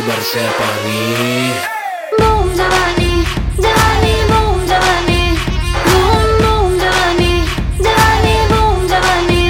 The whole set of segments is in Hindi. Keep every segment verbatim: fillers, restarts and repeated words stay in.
बरसे पानी। बूम जवानी जवानी बूम जवानी, बूम बूम जवानी जवानी बूम जवानी।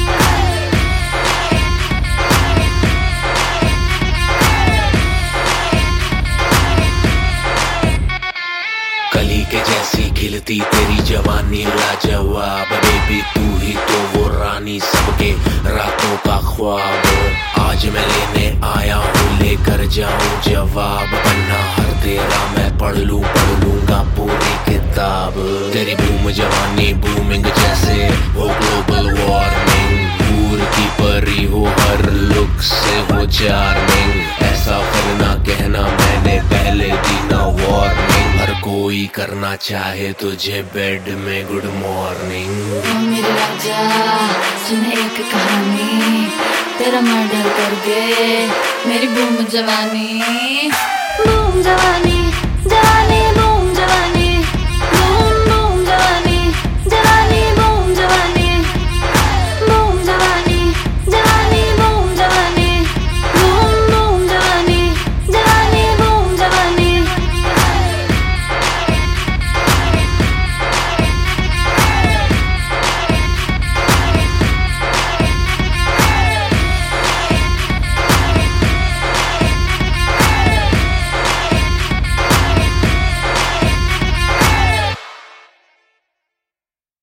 कली के जैसी खिलती तेरी जवानी लाजवाब, बेबी तू ही तो वो रानी सबके रातों का ख्वाब। आज मैं लेने आया हूँ लेकर जाऊं जवाब, पन्ना हर तेरा मैं पढ़ लूं पढ़ लूंगा पूरी किताब। तेरी बूम जवानी बूमिंग जैसे हो ग्लोबल वार्मिंग, दूर की परी हो हर लुक से हो चार्मिंग। ऐसा करना कहना मैंने पहले दी ना वार्निंग, हर कोई करना चाहे तुझे बेड में गुड मॉर्निंग। ओ मेरे राजा सुन एक कहानी, तेरा मर्डर कर दे मेरी बूम जवानी, बूम जवानी।